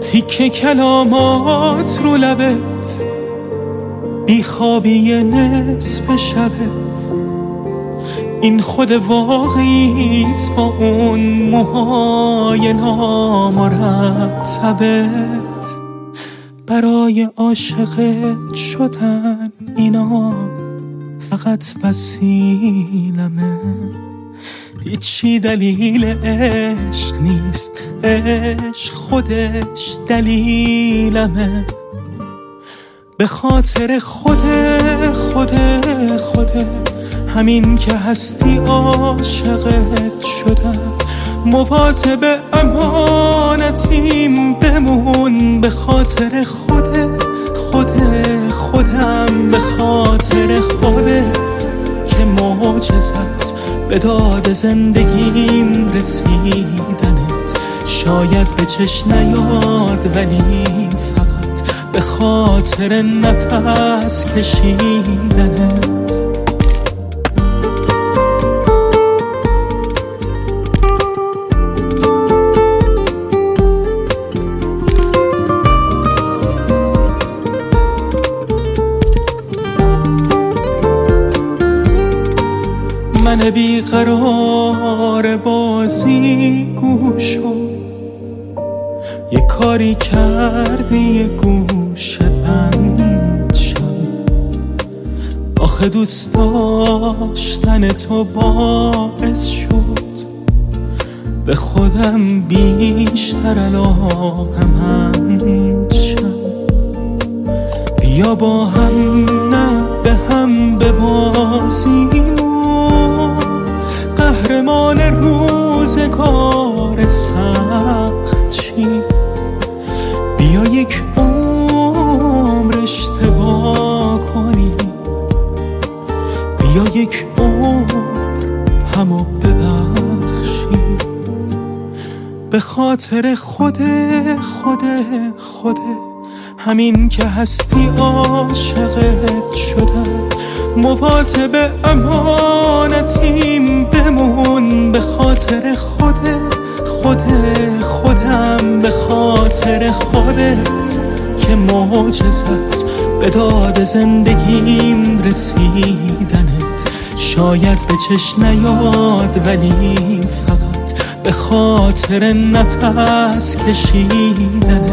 تیکه کلامات رو لبت، بیخوابی نصف شبت، این خود واقعیت با اون موهای نامرتبت. برای عاشقت شدن اینا فقط وسیلمه، هیچی دلیل عشق نیست، عشق خودش دلیلمه. به خاطر خوده همین که هستی عاشقت شدم، مواظب امانتیم بمون. به خاطر خودم، به خاطر خودت که معجزه است به داد زندگیم رسیدنت. شاید به چشم نیاد ولی فقط به خاطر نفس کشیدنت. من بیقرار بازی گوشو، یه کاری کردی یه گوشه بند شم. آخه دوست داشتن تو باعث شد به خودم بیشتر علاقه‌مند شم. بیا با هم نه به هم ببازیم، قهرمان روزگار سخت چی. بیا یک عمر اشتباه کنی، بیا یک عمر همو ببخشی. به خاطر خوده همین که هستی عاشقت شدم، مواظب امانتیم بمون. به خاطر خودم، به خاطر خودت که معجزه است به داد زندگیم رسیدنت. شاید به چشم نیاد ولی فقط به خاطر نفس کشیدنت.